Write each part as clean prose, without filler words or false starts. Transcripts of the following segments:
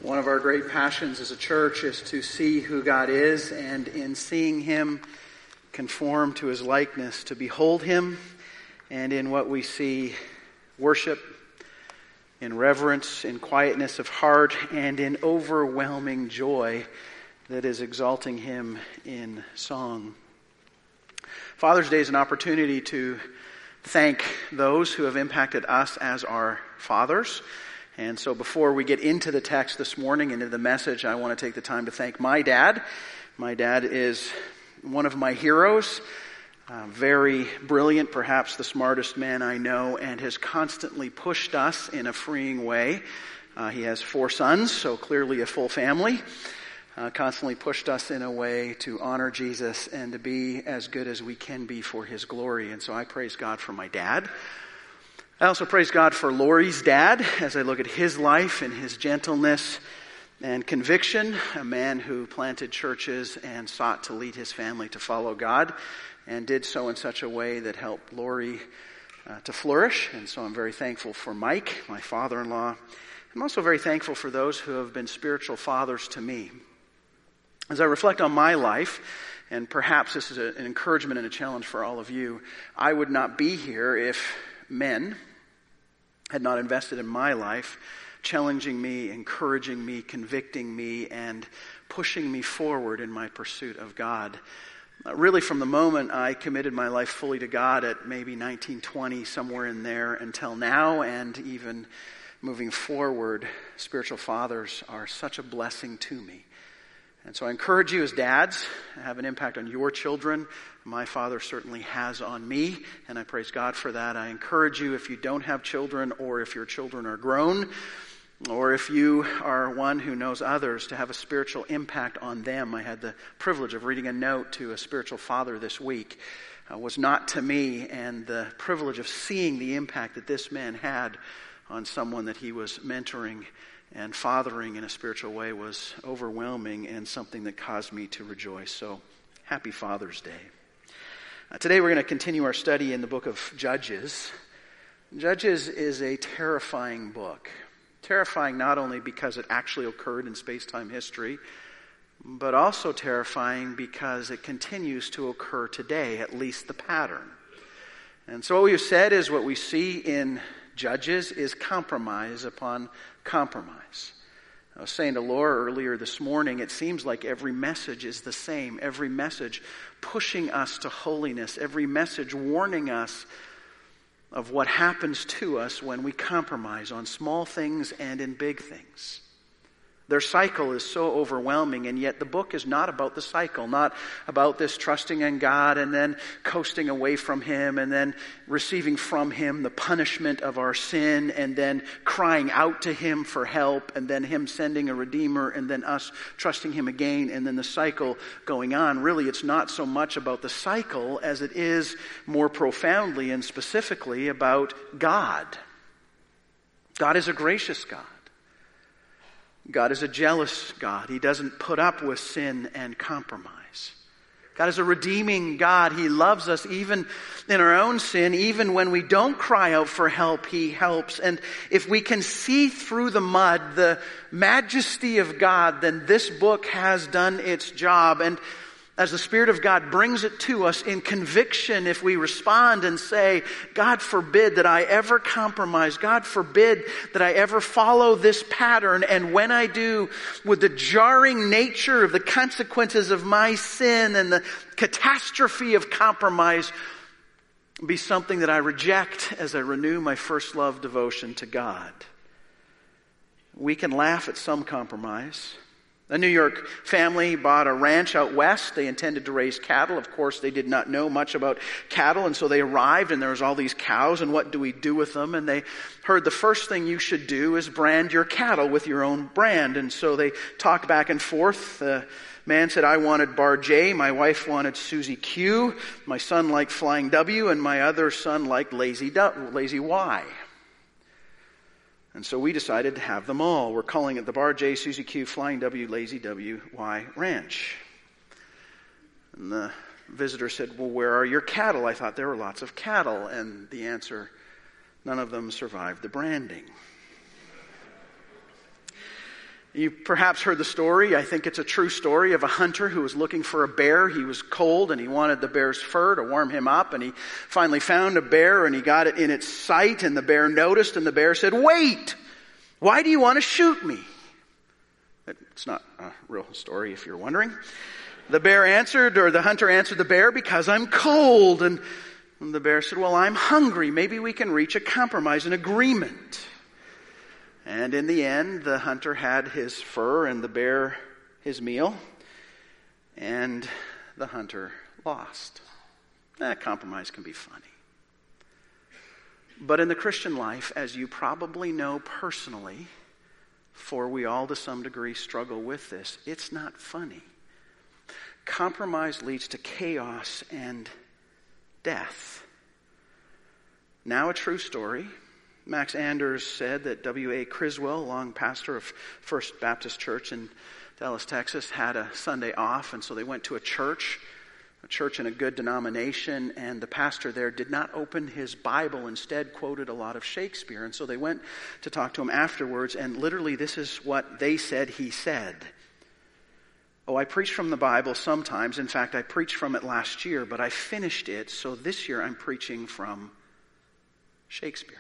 One of our great passions as a church is to see who God is, and in seeing Him conform to His likeness, to behold Him, and in what we see, worship, in reverence, in quietness of heart, and in overwhelming joy that is exalting Him in song. Father's Day is an opportunity to thank those who have impacted us as our fathers. And so before we get into the text this morning, into the message, I want to take the time to thank my dad. My dad is one of my heroes, very brilliant, perhaps the smartest man I know, and has constantly pushed us in a freeing way. He has 4 sons, so clearly a full family. Constantly pushed us in a way to honor Jesus and to be as good as we can be for His glory. And so I praise God for my dad. I also praise God for Lori's dad as I look at his life and his gentleness and conviction, a man who planted churches and sought to lead his family to follow God and did so in such a way that helped Lori to flourish. And so I'm very thankful for Mike, my father-in-law. I'm also very thankful for those who have been spiritual fathers to me. As I reflect on my life, and perhaps this is an encouragement and a challenge for all of you, I would not be here if men had not invested in my life, challenging me, encouraging me, convicting me, and pushing me forward in my pursuit of God. Really, from the moment I committed my life fully to God at maybe 1920, somewhere in there, until now, and even moving forward, spiritual fathers are such a blessing to me. And so I encourage you as dads to have an impact on your children. My father certainly has on me, and I praise God for that. I encourage you, if you don't have children, or if your children are grown, or if you are one who knows others, to have a spiritual impact on them. I had the privilege of reading a note to a spiritual father this week. It was not to me, and the privilege of seeing the impact that this man had on someone that he was mentoring and fathering in a spiritual way was overwhelming and something that caused me to rejoice. So, happy Father's Day. Today we're going to continue our study in the book of Judges. Judges is a terrifying book. Terrifying not only because it actually occurred in space-time history, but also terrifying because it continues to occur today, at least the pattern. And so what we've said is what we see in Judges is compromise upon compromise. I was saying to Laura earlier this morning, it seems like every message is the same. Every message pushing us to holiness. Every message warning us of what happens to us when we compromise on small things and in big things. Their cycle is so overwhelming, and yet the book is not about the cycle, not about this trusting in God and then coasting away from Him and then receiving from Him the punishment of our sin and then crying out to Him for help and then Him sending a Redeemer and then us trusting Him again and then the cycle going on. Really, it's not so much about the cycle as it is more profoundly and specifically about God. God is a gracious God. God is a jealous God. He doesn't put up with sin and compromise. God is a redeeming God. He loves us even in our own sin. Even when we don't cry out for help, He helps. And if we can see through the mud the majesty of God, then this book has done its job. And as the Spirit of God brings it to us in conviction, if we respond and say, God forbid that I ever compromise. God forbid that I ever follow this pattern. And when I do, with the jarring nature of the consequences of my sin and the catastrophe of compromise, be something that I reject as I renew my first love devotion to God. We can laugh at some compromise. A New York family bought a ranch out west. They intended to raise cattle. Of course, they did not know much about cattle, and so they arrived, and there was all these cows, and what do we do with them? And they heard the first thing you should do is brand your cattle with your own brand. And so they talked back and forth. The man said, I wanted Bar J, my wife wanted Susie Q, my son liked Flying W, and my other son liked Lazy Y. And so we decided to have them all. We're calling it the Bar J, Susie Q, Flying W, Lazy W, Y Ranch. And the visitor said, well, where are your cattle? I thought there were lots of cattle. And the answer, none of them survived the branding. You perhaps heard the story, I think it's a true story, of a hunter who was looking for a bear. He was cold and he wanted the bear's fur to warm him up, and he finally found a bear and he got it in its sight, and the bear noticed, and the bear said, "Wait! Why do you want to shoot me?" It's not a real story if you're wondering. The hunter answered the bear, "Because I'm cold." And the bear said, "Well, I'm hungry. Maybe we can reach a compromise, an agreement." And in the end, the hunter had his fur and the bear his meal, and the hunter lost. That compromise can be funny. But in the Christian life, as you probably know personally, for we all to some degree struggle with this, it's not funny. Compromise leads to chaos and death. Now a true story. Max Anders said that W.A. Criswell, long pastor of First Baptist Church in Dallas, Texas, had a Sunday off, and so they went to a church in a good denomination, and the pastor there did not open his Bible, instead quoted a lot of Shakespeare. And so they went to talk to him afterwards, and literally this is what they said he said. "Oh, I preach from the Bible sometimes. In fact, I preached from it last year, but I finished it, so this year I'm preaching from Shakespeare."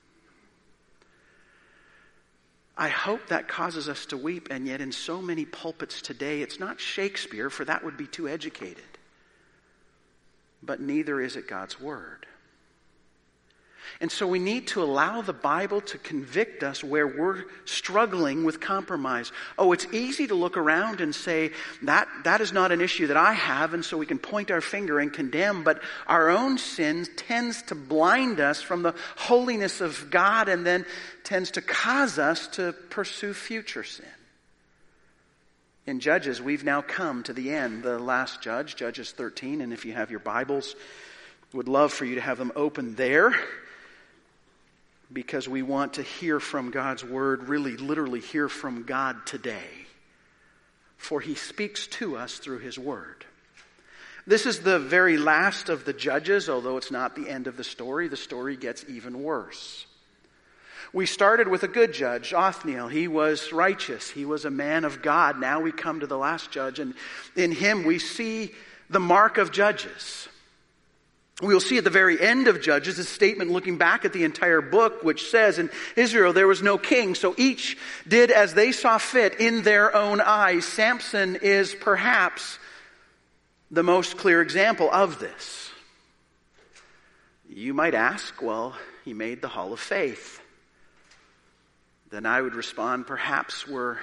I hope that causes us to weep, and yet in so many pulpits today, it's not Shakespeare, for that would be too educated. But neither is it God's Word. And so we need to allow the Bible to convict us where we're struggling with compromise. Oh, it's easy to look around and say, that is not an issue that I have, and so we can point our finger and condemn, but our own sin tends to blind us from the holiness of God, and then tends to cause us to pursue future sin. In Judges, we've now come to the end, the last judge, Judges 13, and if you have your Bibles, would love for you to have them open there, because we want to hear from God's Word, really literally hear from God today. For He speaks to us through His Word. This is the very last of the Judges, although it's not the end of the story. The story gets even worse. We started with a good judge, Othniel. He was righteous. He was a man of God. Now we come to the last judge, and in him we see the mark of Judges. We'll see at the very end of Judges a statement looking back at the entire book, which says, "In Israel there was no king, so each did as they saw fit in their own eyes." Samson is perhaps the most clear example of this. You might ask, well, he made the Hall of Faith. Then I would respond, perhaps we're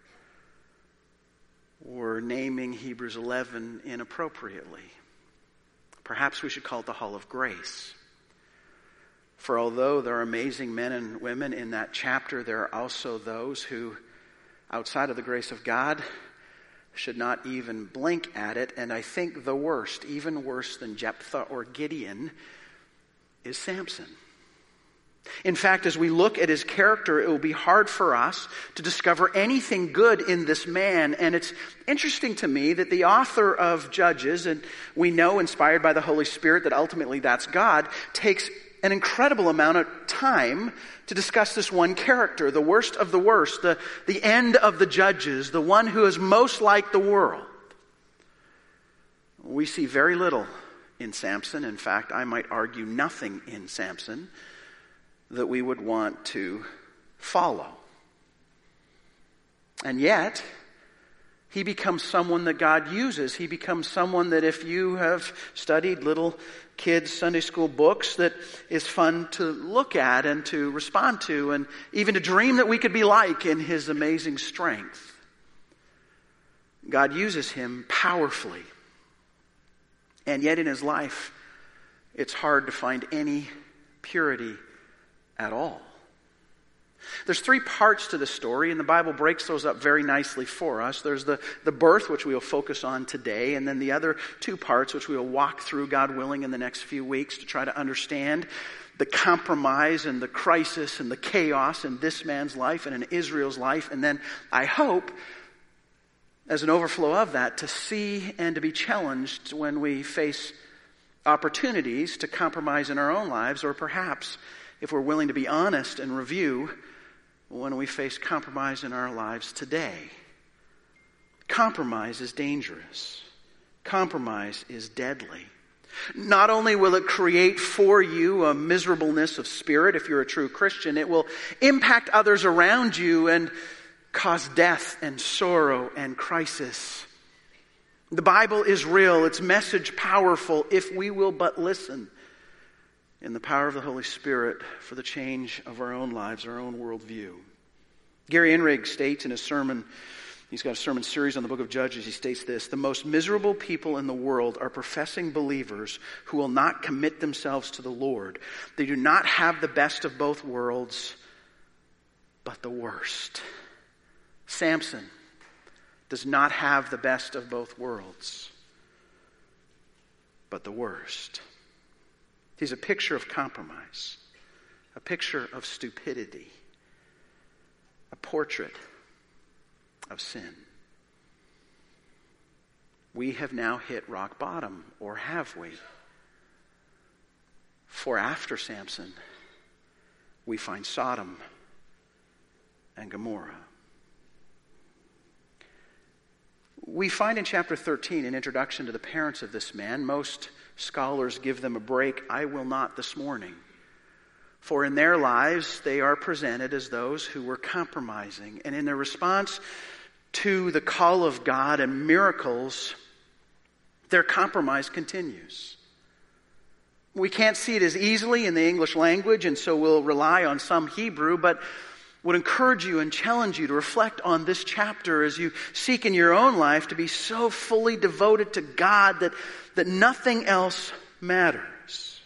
naming Hebrews 11 inappropriately. Perhaps we should call it the Hall of Grace. For although there are amazing men and women in that chapter, there are also those who, outside of the grace of God, should not even blink at it. And I think the worst, even worse than Jephthah or Gideon, is Samson. In fact, as we look at his character, it will be hard for us to discover anything good in this man. And it's interesting to me that the author of Judges, and we know, inspired by the Holy Spirit, that ultimately that's God, takes an incredible amount of time to discuss this one character, the worst of the worst, the end of the judges, the one who is most like the world. We see very little in Samson. In fact, I might argue nothing in Samson that we would want to follow. And yet, he becomes someone that God uses. He becomes someone that, if you have studied little kids' Sunday school books, that is fun to look at and to respond to, and even to dream that we could be like in his amazing strength. God uses him powerfully. And yet in his life, it's hard to find any purity at all. There's three parts to the story, and the Bible breaks those up very nicely for us. There's the birth, which we will focus on today, and then the other two parts, which we will walk through, God willing, in the next few weeks to try to understand the compromise and the crisis and the chaos in this man's life and in Israel's life. And then, I hope, as an overflow of that, to see and to be challenged when we face opportunities to compromise in our own lives, or perhaps, if we're willing to be honest and review, when we face compromise in our lives today. Compromise is dangerous. Compromise is deadly. Not only will it create for you a miserableness of spirit if you're a true Christian, it will impact others around you and cause death and sorrow and crisis. The Bible is real, its message powerful, if we will but listen in the power of the Holy Spirit for the change of our own lives, our own worldview. Gary Enrig states in his sermon, he's got a sermon series on the book of Judges, he states this: the most miserable people in the world are professing believers who will not commit themselves to the Lord. They do not have the best of both worlds, but the worst. Samson does not have the best of both worlds, but the worst. He's a picture of compromise, a picture of stupidity, a portrait of sin. We have now hit rock bottom, or have we? For after Samson, we find Sodom and Gomorrah. We find in chapter 13 an introduction to the parents of this man. Most scholars give them a break. I will not this morning. For in their lives, they are presented as those who were compromising. And in their response to the call of God and miracles, their compromise continues. We can't see it as easily in the English language, and so we'll rely on some Hebrew, but would encourage you and challenge you to reflect on this chapter as you seek in your own life to be so fully devoted to God that nothing else matters.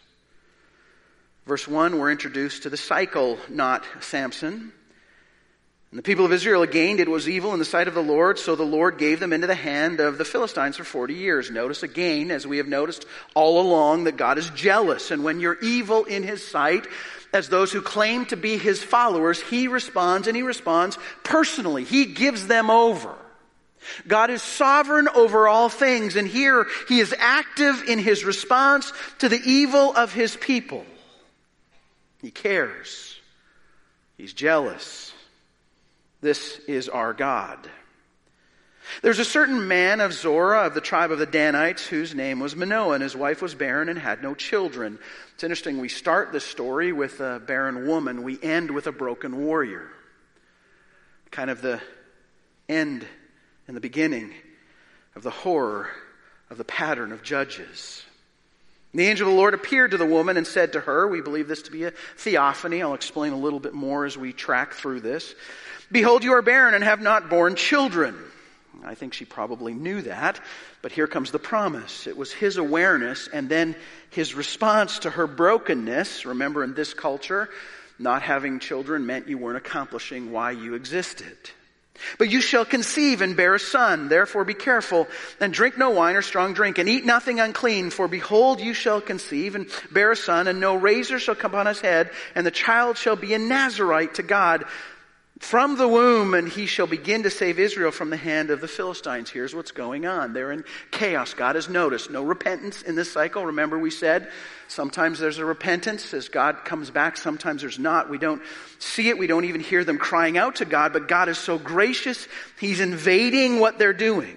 Verse 1, we're introduced to the cycle, not Samson. And the people of Israel again did what was evil in the sight of the Lord, so the Lord gave them into the hand of the Philistines for 40 years. Notice again, as we have noticed all along, that God is jealous. And when you're evil in His sight, as those who claim to be His followers, He responds, and He responds personally. He gives them over. God is sovereign over all things, and here He is active in His response to the evil of His people. He cares. He's jealous. This is our God. There's a certain man of Zorah of the tribe of the Danites whose name was Manoah, and his wife was barren and had no children. It's interesting, we start this story with a barren woman. We end with a broken warrior. Kind of the end and the beginning of the horror of the pattern of Judges. The angel of the Lord appeared to the woman and said to her, we believe this to be a theophany. I'll explain a little bit more as we track through this. Behold, you are barren and have not borne children. I think she probably knew that, but here comes the promise. It was his awareness and then his response to her brokenness. Remember, in this culture, not having children meant you weren't accomplishing why you existed. But you shall conceive and bear a son. Therefore be careful and drink no wine or strong drink and eat nothing unclean. For behold, you shall conceive and bear a son, and no razor shall come upon his head, and the child shall be a Nazarite to God from the womb, and he shall begin to save Israel from the hand of the Philistines. Here's what's going on. They're in chaos. God has noticed. No repentance in this cycle. Remember, we said sometimes there's a repentance as God comes back. Sometimes there's not. We don't see it. We don't even hear them crying out to God. But God is so gracious. He's invading what they're doing.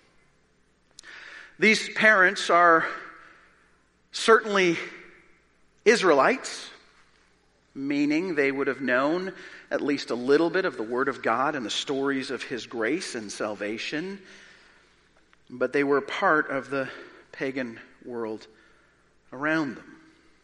These parents are certainly Israelites, meaning they would have known at least a little bit of the Word of God and the stories of His grace and salvation. But they were part of the pagan world around them.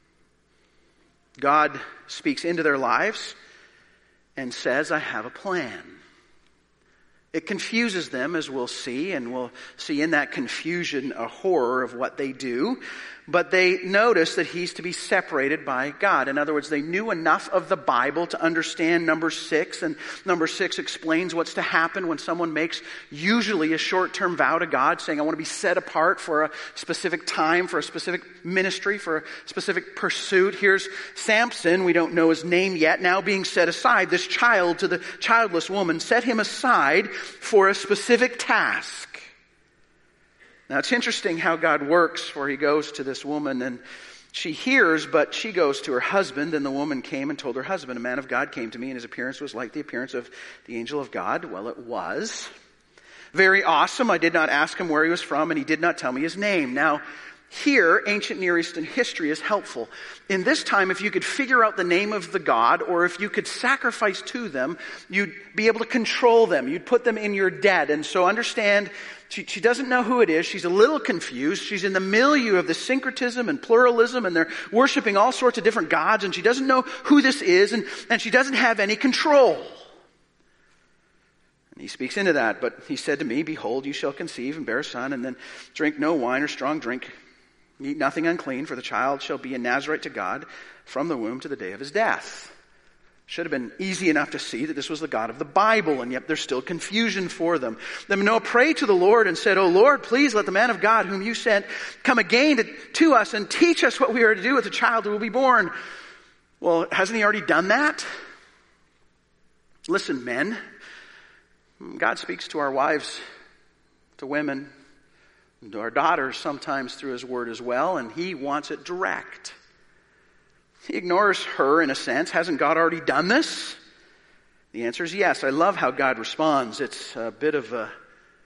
God speaks into their lives and says, I have a plan. It confuses them, as we'll see, and we'll see in that confusion a horror of what they do. But they notice that he's to be separated by God. In other words, they knew enough of the Bible to understand number 6. And number 6 explains what's to happen when someone makes usually a short-term vow to God, saying, I want to be set apart for a specific time, for a specific ministry, for a specific pursuit. Here's Samson, we don't know his name yet, now being set aside. This child to the childless woman, set him aside for a specific task. Now, it's interesting how God works, for he goes to this woman and She hears, but she goes to her husband, and the woman came and told her husband, a man of God came to me, and his appearance was like the appearance of the angel of God. Well, it was. Very awesome. I did not ask him where he was from, and he did not tell me his name. Now, here, ancient Near Eastern history is helpful. In this time, if you could figure out the name of the god, or if you could sacrifice to them, you'd be able to control them. You'd put them in your debt. And so understand, she doesn't know who it is. She's a little confused. She's in the milieu of the syncretism and pluralism, and they're worshiping all sorts of different gods, and she doesn't know who this is, and she doesn't have any control. And he speaks into that. But he said to me, behold, you shall conceive and bear a son, and then drink no wine or strong drink. Eat nothing unclean, for the child shall be a Nazarite to God from the womb to the day of his death. Should have been easy enough to see that this was the God of the Bible, and yet there's still confusion for them. Then Manoah prayed to the Lord and said, O Lord, please let the man of God whom you sent come again to us and teach us what we are to do with the child who will be born. Well, hasn't he already done that? Listen, men. God speaks to our wives, to women, and to our daughters sometimes through his word as well, and he wants it direct. He ignores her in a sense. Hasn't God already done this? The answer is yes. I love how God responds. It's a bit of a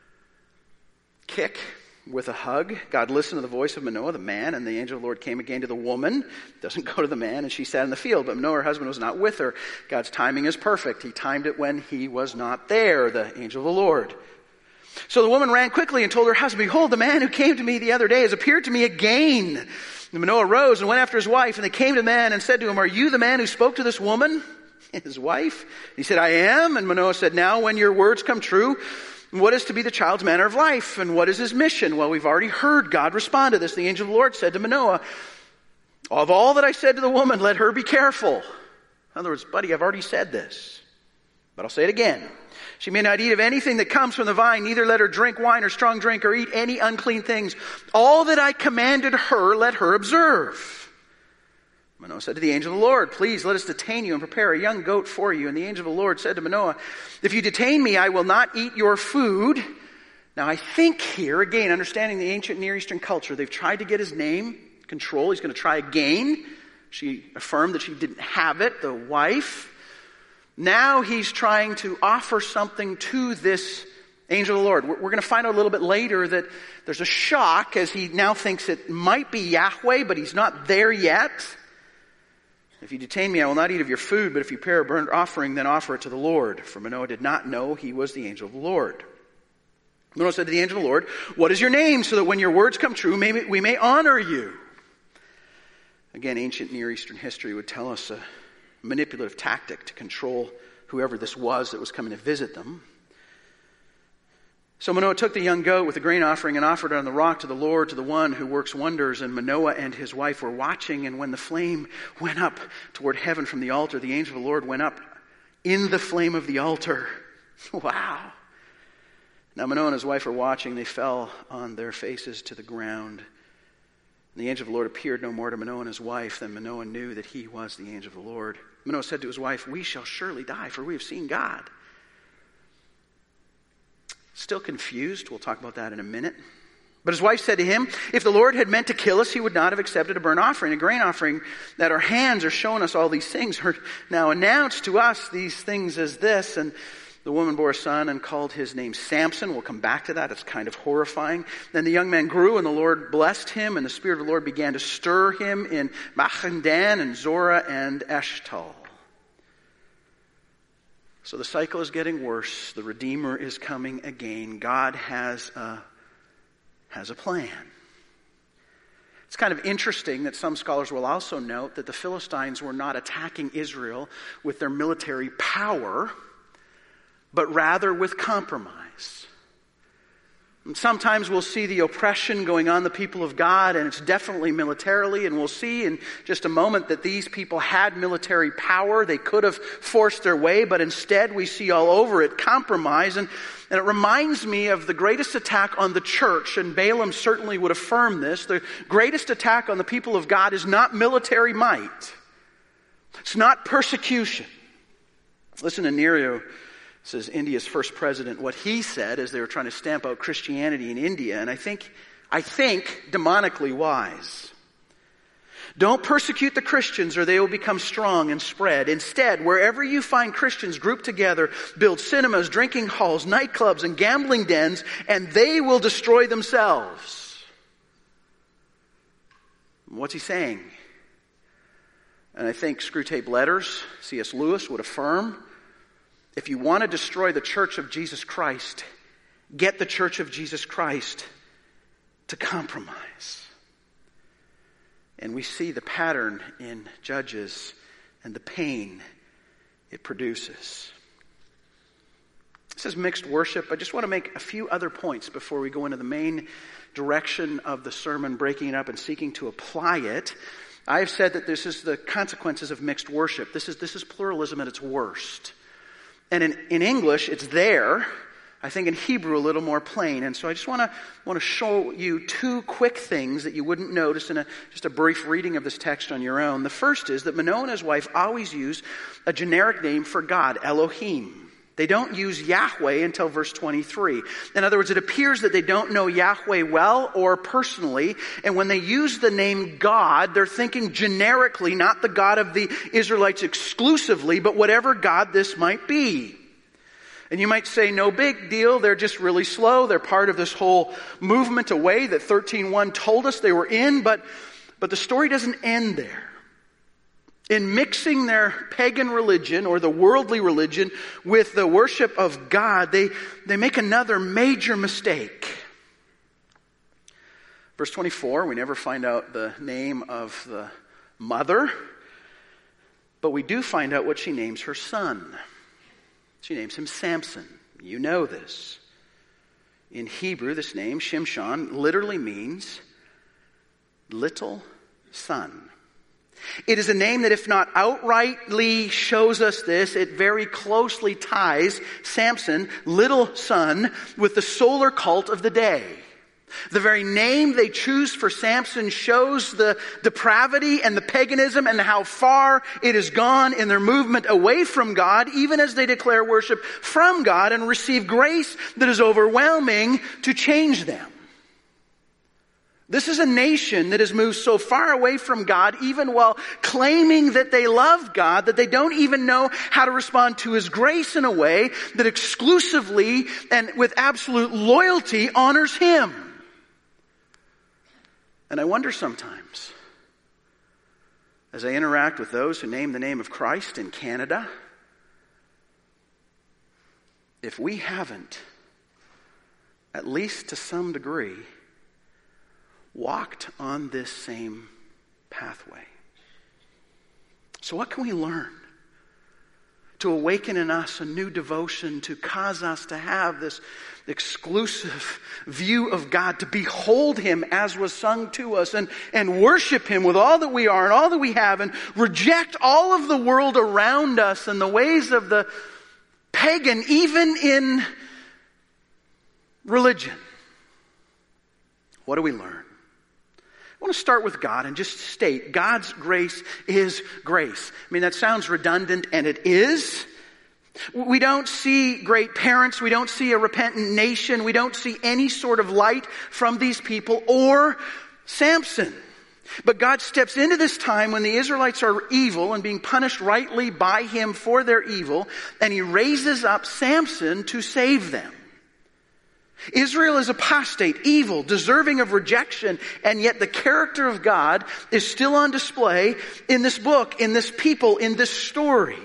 kick with a hug. God listened to the voice of Manoah, the man, and the angel of the Lord came again to the woman. Doesn't go to the man, and she sat in the field. But Manoah, her husband, was not with her. God's timing is perfect. He timed it when he was not there, the angel of the Lord. So the woman ran quickly and told her husband, behold, the man who came to me the other day has appeared to me again. And Manoah rose and went after his wife, and they came to the man and said to him, are you the man who spoke to this woman, his wife? He said, I am. And Manoah said, now when your words come true, what is to be the child's manner of life, and what is his mission? Well, we've already heard God respond to this. The angel of the Lord said to Manoah, of all that I said to the woman, let her be careful. In other words, buddy, I've already said this, but I'll say it again. She may not eat of anything that comes from the vine, neither let her drink wine or strong drink or eat any unclean things. All that I commanded her, let her observe. Manoah said to the angel of the Lord, please let us detain you and prepare a young goat for you. And the angel of the Lord said to Manoah, if you detain me, I will not eat your food. Now I think here, again, understanding the ancient Near Eastern culture, they've tried to get his name, control. He's going to try again. She affirmed that she didn't have it, the wife. Now he's trying to offer something to this angel of the Lord. We're going to find out a little bit later that there's a shock as he now thinks it might be Yahweh, but he's not there yet. If you detain me, I will not eat of your food, but if you prepare a burnt offering, then offer it to the Lord. For Manoah did not know he was the angel of the Lord. Manoah said to the angel of the Lord, what is your name, so that when your words come true, we may honor you? Again, ancient Near Eastern history would tell us a manipulative tactic to control whoever this was that was coming to visit them. So Manoah took the young goat with the grain offering and offered it on the rock to the Lord, to the one who works wonders. And Manoah and his wife were watching, and when the flame went up toward heaven from the altar, the angel of the Lord went up in the flame of the altar. Wow. Now Manoah and his wife were watching. They fell on their faces to the ground. And the angel of the Lord appeared no more to Manoah and his wife. Then Manoah knew that he was the angel of the Lord. Manoah said to his wife, we shall surely die, for we have seen God. Still confused. We'll talk about that in a minute. But his wife said to him, if the Lord had meant to kill us, he would not have accepted a burnt offering, a grain offering, that our hands are showing us all these things, are now announced to us these things as this. And the woman bore a son and called his name Samson. We'll come back to that. It's kind of horrifying. Then the young man grew, and the Lord blessed him, and the Spirit of the Lord began to stir him in Mahandan and Zorah and Eshtal. So the cycle is getting worse. The Redeemer is coming again. God has a plan. It's kind of interesting that some scholars will also note that the Philistines were not attacking Israel with their military power, but rather with compromise. And sometimes we'll see the oppression going on the people of God, and it's definitely militarily, and we'll see in just a moment that these people had military power. They could have forced their way, but instead we see all over it compromise. And it reminds me of the greatest attack on the church, and Balaam certainly would affirm this. The greatest attack on the people of God is not military might. It's not persecution. Listen to Nehru. This is India's first president. What he said as they were trying to stamp out Christianity in India, and I think demonically wise. Don't persecute the Christians or they will become strong and spread. Instead, wherever you find Christians grouped together, build cinemas, drinking halls, nightclubs, and gambling dens, and they will destroy themselves. What's he saying? And I think Screwtape Letters, C.S. Lewis would affirm, if you want to destroy the Church of Jesus Christ, get the Church of Jesus Christ to compromise. And we see the pattern in Judges and the pain it produces. This is mixed worship. I just want to make a few other points before we go into the main direction of the sermon, breaking it up and seeking to apply it. I've said that this is the consequences of mixed worship. This is pluralism at its worst. And in English, it's there. I think in Hebrew a little more plain. And so I just want to show you two quick things that you wouldn't notice in just a brief reading of this text on your own. The first is that Manoah and his wife always use a generic name for God, Elohim. They don't use Yahweh until verse 23. In other words, it appears that they don't know Yahweh well or personally. And when they use the name God, they're thinking generically, not the God of the Israelites exclusively, but whatever God this might be. And you might say, no big deal, they're just really slow. They're part of this whole movement away that 13:1 told us they were in, but the story doesn't end there. In mixing their pagan religion or the worldly religion with the worship of God, they make another major mistake. Verse 24, we never find out the name of the mother, but we do find out what she names her son. She names him Samson. You know this. In Hebrew, this name, Shimshon, literally means little son. It is a name that, if not outrightly shows us this, it very closely ties Samson, little son, with the solar cult of the day. The very name they choose for Samson shows the depravity and the paganism and how far it has gone in their movement away from God, even as they declare worship from God and receive grace that is overwhelming to change them. This is a nation that has moved so far away from God, even while claiming that they love God, that they don't even know how to respond to His grace in a way that exclusively and with absolute loyalty honors Him. And I wonder sometimes, as I interact with those who name the name of Christ in Canada, if we haven't, at least to some degree, walked on this same pathway. So what can we learn to awaken in us a new devotion, to cause us to have this exclusive view of God, to behold Him as was sung to us and worship Him with all that we are and all that we have, and reject all of the world around us and the ways of the pagan, even in religion? What do we learn? I want to start with God and just state God's grace is grace. I mean, that sounds redundant, and it is. We don't see great parents. We don't see a repentant nation. We don't see any sort of light from these people or Samson. But God steps into this time when the Israelites are evil and being punished rightly by Him for their evil, and He raises up Samson to save them. Israel is apostate, evil, deserving of rejection, and yet the character of God is still on display in this book, in this people, in this story.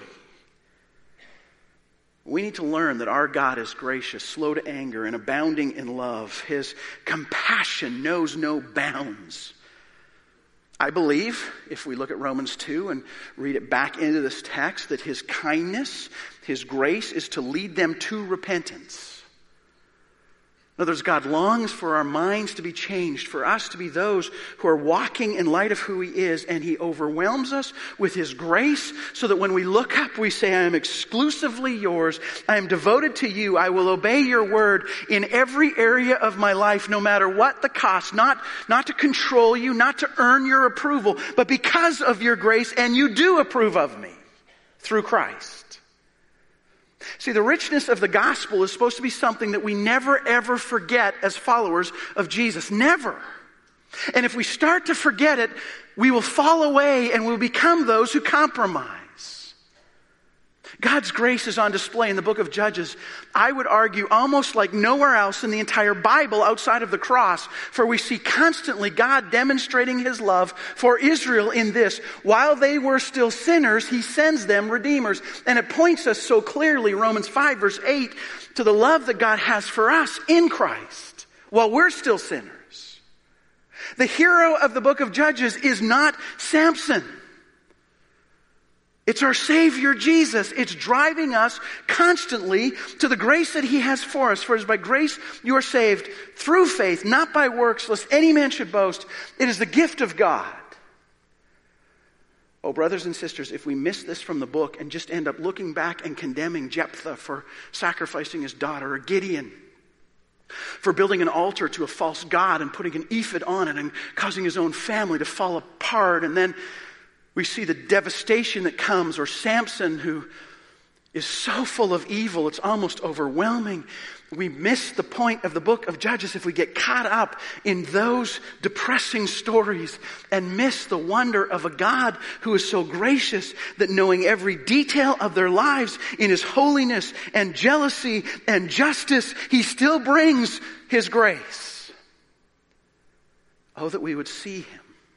We need to learn that our God is gracious, slow to anger, and abounding in love. His compassion knows no bounds. I believe, if we look at Romans 2 and read it back into this text, that His kindness, His grace is to lead them to repentance. In other words, God longs for our minds to be changed, for us to be those who are walking in light of who He is, and He overwhelms us with His grace so that when we look up, we say, I am exclusively yours. I am devoted to you. I will obey your word in every area of my life, no matter what the cost, not to control you, not to earn your approval, but because of your grace, and you do approve of me through Christ. See, the richness of the gospel is supposed to be something that we never ever forget as followers of Jesus. Never. And if we start to forget it, we will fall away and we'll become those who compromise. God's grace is on display in the book of Judges, I would argue, almost like nowhere else in the entire Bible outside of the cross, for we see constantly God demonstrating his love for Israel in this. While they were still sinners, he sends them redeemers. And it points us so clearly, Romans 5 verse 8, to the love that God has for us in Christ while we're still sinners. The hero of the book of Judges is not Samson. It's our Savior Jesus. It's driving us constantly to the grace that he has for us. For it is by grace you are saved through faith, not by works, lest any man should boast. It is the gift of God. Oh, brothers and sisters, if we miss this from the book and just end up looking back and condemning Jephthah for sacrificing his daughter, or Gideon for building an altar to a false god and putting an ephod on it and causing his own family to fall apart, and then we see the devastation that comes, or Samson, who is so full of evil, it's almost overwhelming. We miss the point of the book of Judges if we get caught up in those depressing stories and miss the wonder of a God who is so gracious that, knowing every detail of their lives in his holiness and jealousy and justice, he still brings his grace. Oh, that we would see him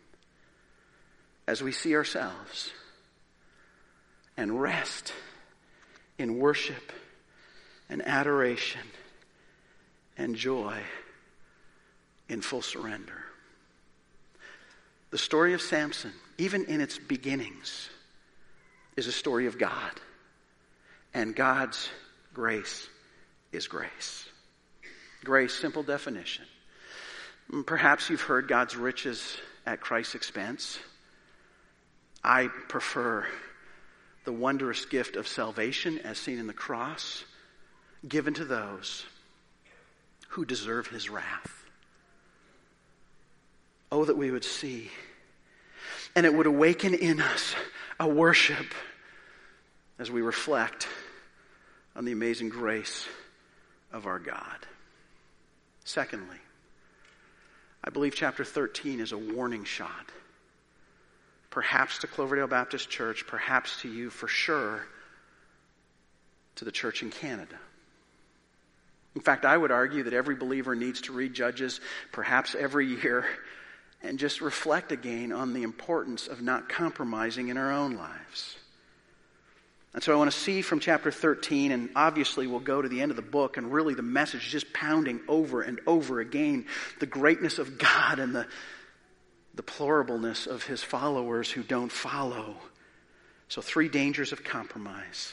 as we see ourselves and rest in worship and adoration and joy in full surrender. The story of Samson, even in its beginnings, is a story of God. And God's grace is grace. Grace, simple definition. Perhaps you've heard God's riches at Christ's expense. I prefer the wondrous gift of salvation as seen in the cross, given to those who deserve his wrath. Oh, that we would see, and it would awaken in us a worship as we reflect on the amazing grace of our God. Secondly, I believe chapter 13 is a warning shot. Perhaps to Cloverdale Baptist Church, perhaps to you for sure, to the church in Canada. In fact, I would argue that every believer needs to read Judges perhaps every year and just reflect again on the importance of not compromising in our own lives. And so I want to see from chapter 13, and obviously we'll go to the end of the book, and really the message is just pounding over and over again the greatness of God and the deplorableness of his followers who don't follow. So 3 dangers of compromise.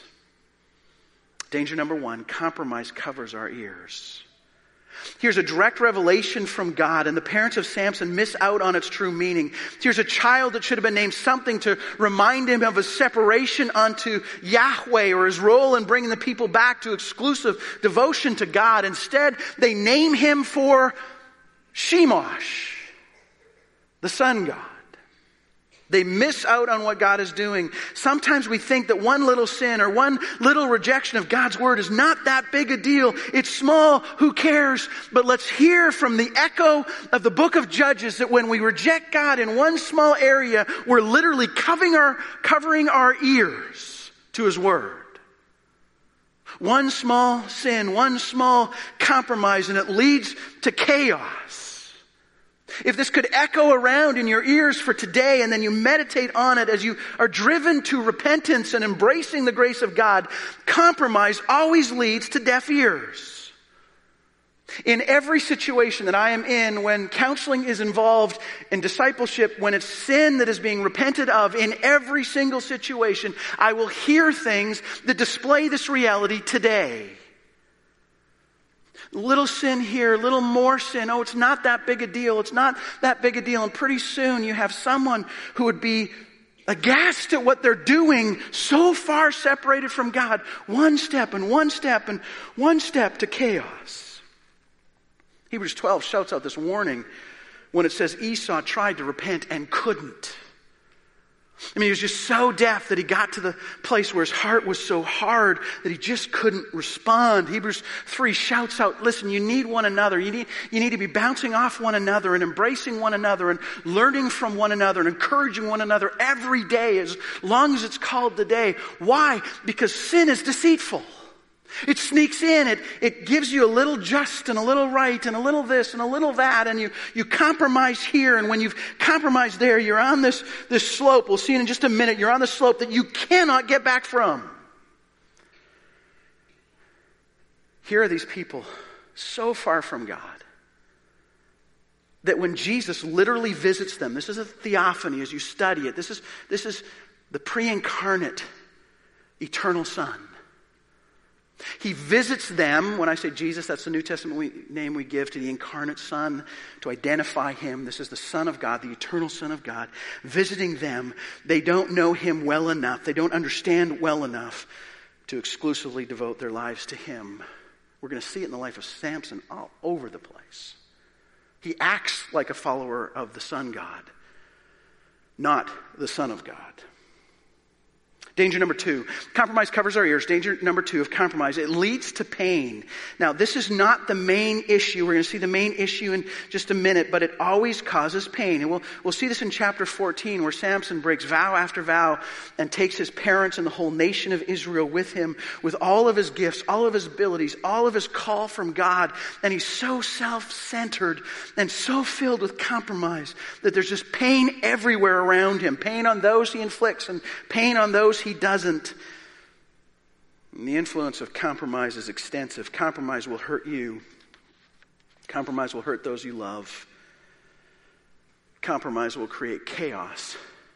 Danger number 1, compromise covers our ears. Here's a direct revelation from God, and the parents of Samson miss out on its true meaning. Here's a child that should have been named something to remind him of his separation unto Yahweh, or his role in bringing the people back to exclusive devotion to God. Instead, they name him for Shemosh, the sun god. They miss out on what God is doing. Sometimes we think that one little sin or one little rejection of God's word is not that big a deal. It's small, who cares? But let's hear from the echo of the book of Judges that when we reject God in one small area, we're literally covering our ears to his word. One small sin, one small compromise, and it leads to chaos. If this could echo around in your ears for today, and then you meditate on it as you are driven to repentance and embracing the grace of God, compromise always leads to deaf ears. In every situation that I am in, when counseling is involved in discipleship, when it's sin that is being repented of, in every single situation, I will hear things that display this reality today. Little sin here, little more sin. Oh, it's not that big a deal. It's not that big a deal. And pretty soon you have someone who would be aghast at what they're doing, so far separated from God. One step and one step and one step to chaos. Hebrews 12 shouts out this warning when it says Esau tried to repent and couldn't. I mean, he was just so deaf that he got to the place where his heart was so hard that he just couldn't respond. Hebrews 3 shouts out, listen, you need one another. You need to be bouncing off one another and embracing one another and learning from one another and encouraging one another every day as long as it's called the day. Why? Because sin is deceitful. It sneaks in. It gives you a little just and a little right and a little this and a little that, and you compromise here, and when you've compromised there, you're on this slope. We'll see in just a minute. You're on the slope that you cannot get back from. Here are these people so far from God that when Jesus literally visits them, this is a theophany as you study it. This is the pre-incarnate eternal Son. He visits them. When I say Jesus, that's the New Testament name we give to the incarnate Son to identify him. This is the Son of God, the eternal Son of God, visiting them. They don't know him well enough. They don't understand well enough to exclusively devote their lives to him. We're going to see it in the life of Samson all over the place. He acts like a follower of the Son God, not the Son of God. Danger number 2, compromise covers our ears. Danger number 2 of compromise, it leads to pain. Now, this is not the main issue. We're going to see the main issue in just a minute, but it always causes pain. And we'll see this in chapter 14, where Samson breaks vow after vow and takes his parents and the whole nation of Israel with him, with all of his gifts, all of his abilities, all of his call from God. And he's so self-centered and so filled with compromise that there's just pain everywhere around him. Pain on those he inflicts and pain on those he doesn't. And the influence of compromise is extensive. Compromise will hurt you. Compromise will hurt those you love. Compromise will create chaos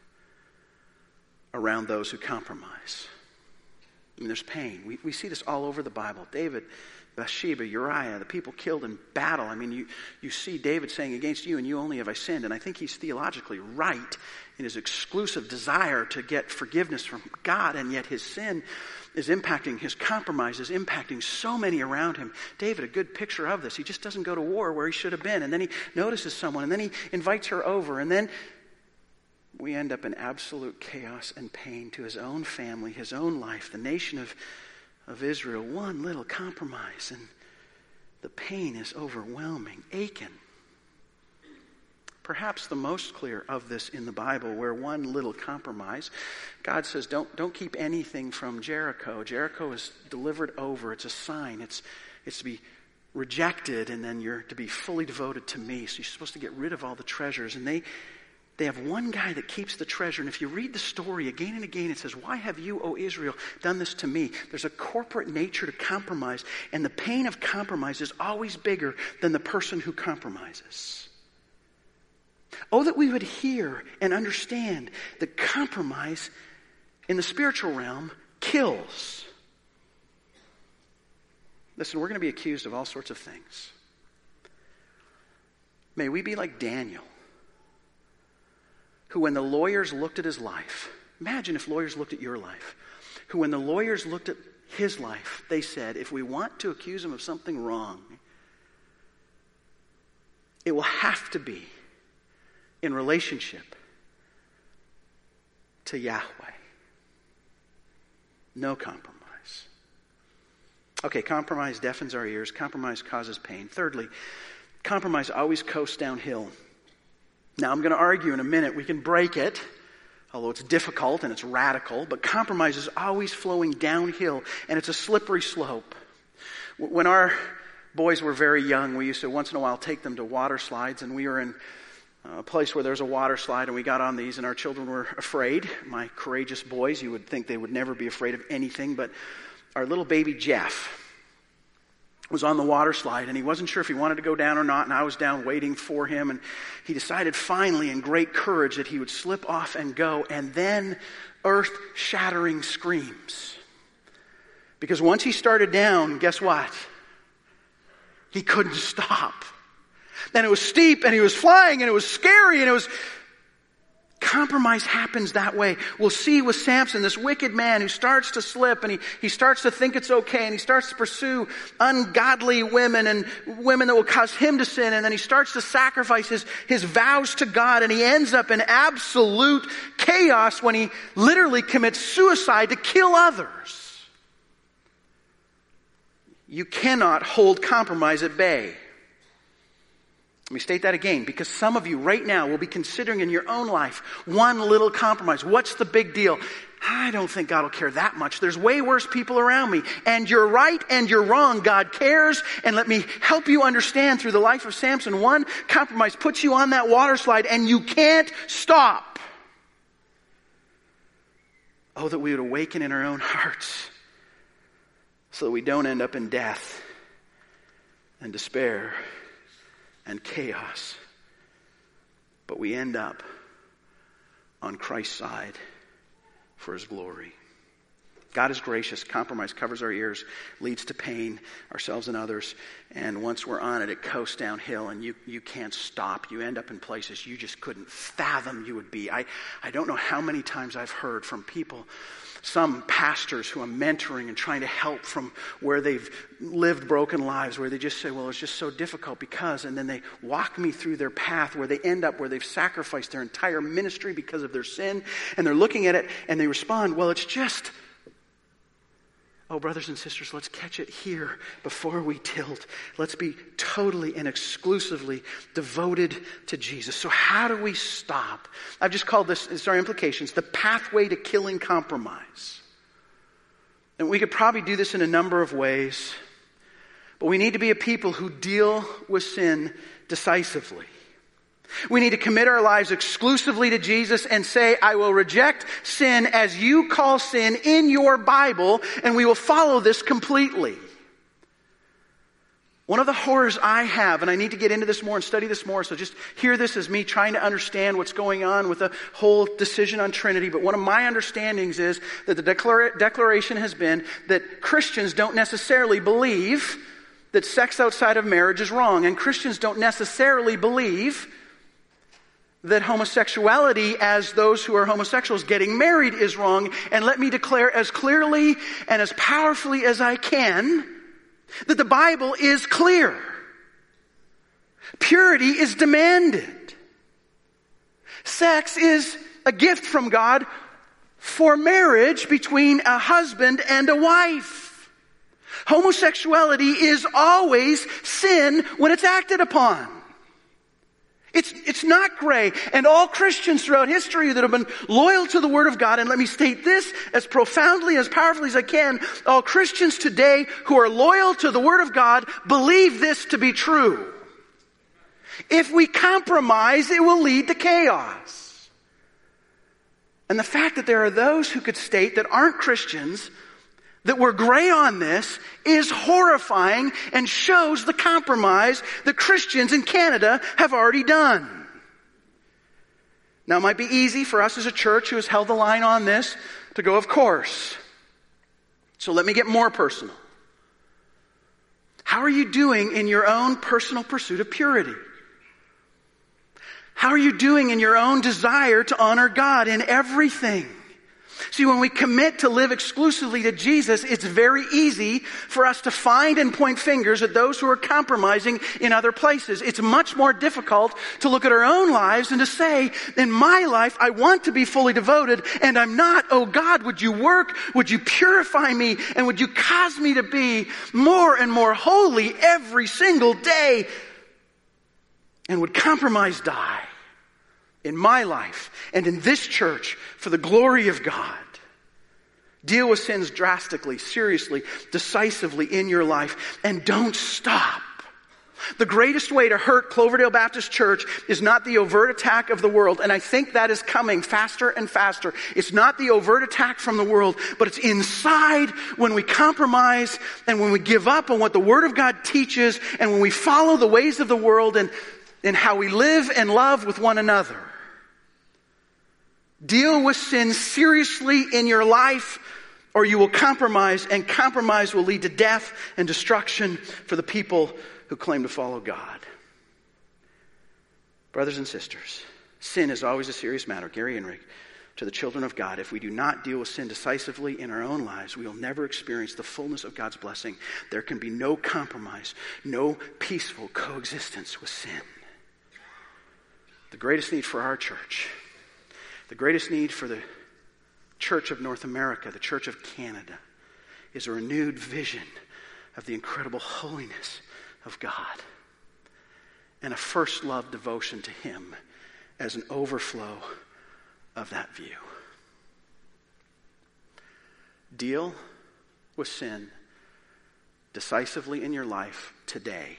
around those who compromise. I mean, there's pain. We see this all over the Bible. David, Bathsheba, Uriah, the people killed in battle. I mean, you see David saying, against you and you only have I sinned. And I think he's theologically right in his exclusive desire to get forgiveness from God. And yet his sin is impacting, his compromise is impacting so many around him. David, a good picture of this. He just doesn't go to war where he should have been. And then he notices someone, and then he invites her over. And then we end up in absolute chaos and pain to his own family, his own life, the nation of Israel. One little compromise, and the pain is overwhelming. Achan, perhaps the most clear of this in the Bible, where one little compromise, God says, don't keep anything from Jericho. Jericho is delivered over. It's a sign. It's to be rejected, and then you're to be fully devoted to me. So you're supposed to get rid of all the treasures. And they have one guy that keeps the treasure. And if you read the story again and again, it says, why have you, O Israel, done this to me? There's a corporate nature to compromise. And the pain of compromise is always bigger than the person who compromises. Oh, that we would hear and understand that compromise in the spiritual realm kills. Listen, we're going to be accused of all sorts of things. May we be like Daniel, who when the lawyers looked at his life, imagine if lawyers looked at your life, who when the lawyers looked at his life, they said, if we want to accuse him of something wrong, it will have to be in relationship to Yahweh. No compromise. Okay, compromise deafens our ears. Compromise causes pain. Thirdly, compromise always coasts downhill. Now, I'm going to argue in a minute we can break it, although it's difficult and it's radical, but compromise is always flowing downhill, and it's a slippery slope. When our boys were very young, we used to once in a while take them to water slides, and we were in a place where there's a water slide, and we got on these, and our children were afraid. My courageous boys, you would think they would never be afraid of anything, but our little baby Jeff was on the water slide, and he wasn't sure if he wanted to go down or not, and I was down waiting for him, and he decided finally in great courage that he would slip off and go, and then earth-shattering screams. Because once he started down, guess what? He couldn't stop. And it was steep, and he was flying, and it was scary, and it was compromise happens that way. We'll see with Samson, this wicked man who starts to slip and he starts to think it's okay and he starts to pursue ungodly women and women that will cause him to sin, and then he starts to sacrifice his vows to God, and he ends up in absolute chaos when he literally commits suicide to kill others. You cannot hold compromise at bay. Let me state that again, because some of you right now will be considering in your own life one little compromise. What's the big deal? I don't think God will care that much. There's way worse people around me. And you're right and you're wrong. God cares. And let me help you understand through the life of Samson. One compromise puts you on that water slide and you can't stop. Oh, that we would awaken in our own hearts so that we don't end up in death and despair and chaos, but we end up on Christ's side for His glory. God is gracious. Compromise covers our ears, leads to pain, ourselves and others, and once we're on it, it coasts downhill and you can't stop. You end up in places you just couldn't fathom you would be. I don't know how many times I've heard from people, some pastors who I'm mentoring and trying to help from where they've lived broken lives, where they just say, well, it's just so difficult because, and then they walk me through their path where they end up where they've sacrificed their entire ministry because of their sin, and they're looking at it and they respond, well, it's just... Oh, brothers and sisters, let's catch it here before we tilt. Let's be totally and exclusively devoted to Jesus. So how do we stop? I've just called this, it's our implications, the pathway to killing compromise. And we could probably do this in a number of ways, but we need to be a people who deal with sin decisively. We need to commit our lives exclusively to Jesus and say, I will reject sin as you call sin in your Bible, and we will follow this completely. One of the horrors I have, and I need to get into this more and study this more, so just hear this as me trying to understand what's going on with the whole decision on Trinity, but one of my understandings is that the declaration has been that Christians don't necessarily believe that sex outside of marriage is wrong, and Christians don't necessarily believe that homosexuality, as those who are homosexuals getting married, is wrong. And let me declare as clearly and as powerfully as I can that the Bible is clear. Purity is demanded. Sex is a gift from God for marriage between a husband and a wife. Homosexuality is always sin when it's acted upon. It's not gray. And all Christians throughout history that have been loyal to the Word of God, and let me state this as profoundly, as powerfully as I can, all Christians today who are loyal to the Word of God believe this to be true. If we compromise, it will lead to chaos. And the fact that there are those who could state that aren't Christians that we're gray on this is horrifying and shows the compromise that Christians in Canada have already done. Now, it might be easy for us as a church who has held the line on this to go, of course. So let me get more personal. How are you doing in your own personal pursuit of purity? How are you doing in your own desire to honor God in everything? See, when we commit to live exclusively to Jesus, it's very easy for us to find and point fingers at those who are compromising in other places. It's much more difficult to look at our own lives and to say, in my life, I want to be fully devoted, and I'm not. Oh God, would you work? Would you purify me? And would you cause me to be more and more holy every single day? And would compromise die in my life and in this church for the glory of God. Deal with sins drastically, seriously, decisively in your life, and don't stop. The greatest way to hurt Cloverdale Baptist Church is not the overt attack of the world, and I think that is coming faster and faster. It's not the overt attack from the world, but it's inside when we compromise and when we give up on what the Word of God teaches and when we follow the ways of the world and how we live and love with one another. Deal with sin seriously in your life, or you will compromise, and compromise will lead to death and destruction for the people who claim to follow God. Brothers and sisters, Sin is always a serious matter. Gary Enright, to the children of God, if we do not deal with sin decisively in our own lives, we will never experience the fullness of God's blessing. There can be no compromise, no peaceful coexistence with sin. The greatest need for our church, the greatest need for the Church of North America, the Church of Canada, is a renewed vision of the incredible holiness of God and a first love devotion to Him as an overflow of that view. Deal with sin decisively in your life today,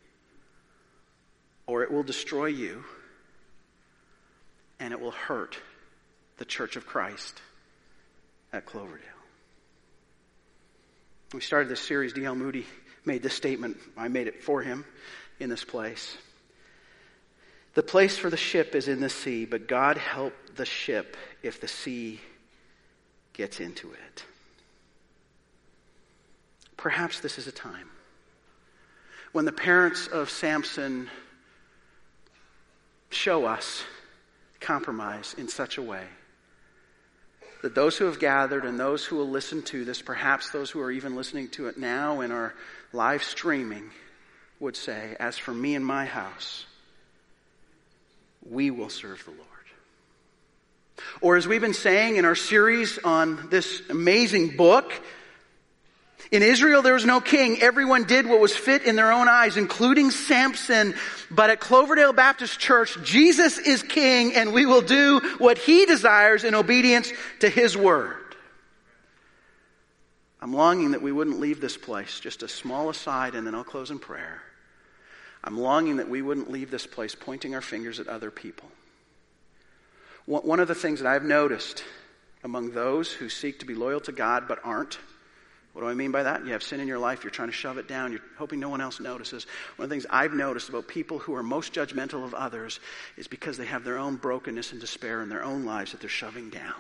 or it will destroy you and it will hurt the Church of Christ at Cloverdale. We started this series. D.L. Moody made this statement. I made it for him in this place. The place for the ship is in the sea, but God help the ship if the sea gets into it. Perhaps this is a time when the parents of Samson show us compromise in such a way that those who have gathered and those who will listen to this, perhaps those who are even listening to it now in our live streaming, would say, as for me and my house, we will serve the Lord. Or as we've been saying in our series on this amazing book, in Israel there was no king. Everyone did what was fit in their own eyes, including Samson. But at Cloverdale Baptist Church, Jesus is king, and we will do what He desires in obedience to His word. I'm longing that we wouldn't leave this place. Just a small aside, and then I'll close in prayer. I'm longing that we wouldn't leave this place pointing our fingers at other people. One of the things that I've noticed among those who seek to be loyal to God but aren't, what do I mean by that? You have sin in your life, you're trying to shove it down, you're hoping no one else notices. One of the things I've noticed about people who are most judgmental of others is because they have their own brokenness and despair in their own lives that they're shoving down.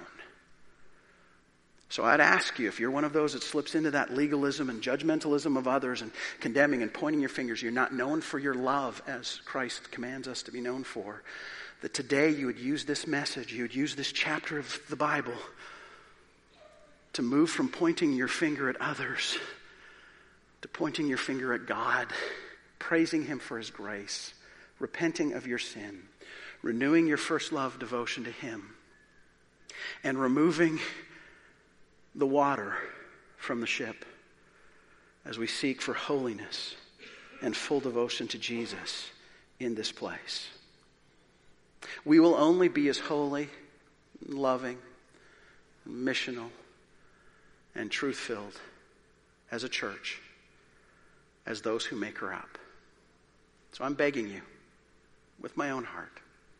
So I'd ask you, if you're one of those that slips into that legalism and judgmentalism of others and condemning and pointing your fingers, you're not known for your love as Christ commands us to be known for, that today you would use this message, you would use this chapter of the Bible to move from pointing your finger at others to pointing your finger at God, praising Him for His grace, repenting of your sin, renewing your first love devotion to Him, and removing the water from the ship as we seek for holiness and full devotion to Jesus in this place. We will only be as holy, loving, missional, and truth-filled as a church as those who make her up. So I'm begging you, with my own heart,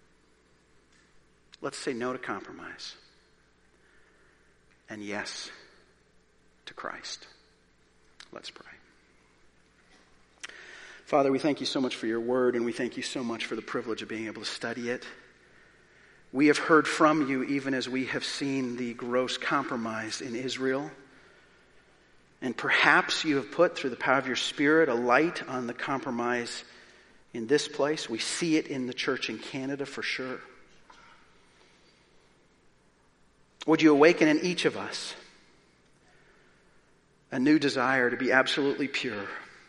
let's say no to compromise and yes to Christ. Let's pray. Father, we thank you so much for your word, and we thank you so much for the privilege of being able to study it. We have heard from you even as we have seen the gross compromise in Israel. And perhaps you have put, through the power of your Spirit, a light on the compromise in this place. We see it in the church in Canada for sure. Would you awaken in each of us a new desire to be absolutely pure,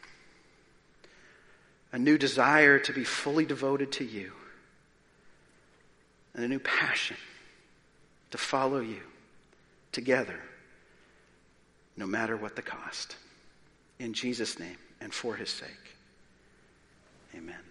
a new desire to be fully devoted to you, and a new passion to follow you together, no matter what the cost. In Jesus' name and for His sake. Amen.